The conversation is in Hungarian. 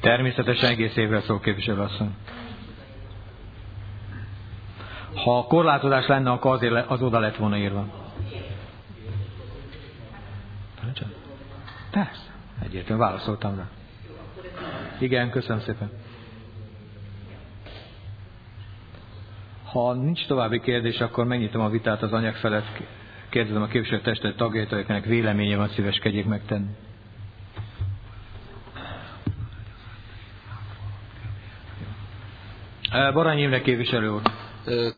Természetesen egész évre szól, képviselő asszony. Ha korlátozás lenne, akkor azért az oda lett volna írva. Persze, egyértelműen válaszoltam rá. Igen, köszönöm szépen. Ha nincs további kérdés, akkor megnyitom a vitát az anyag felett. Kérdezem a képviselőtestület tagjait, akiknek véleménye van, szíveskedjék megtenni. Barányi Imre képviselő úr.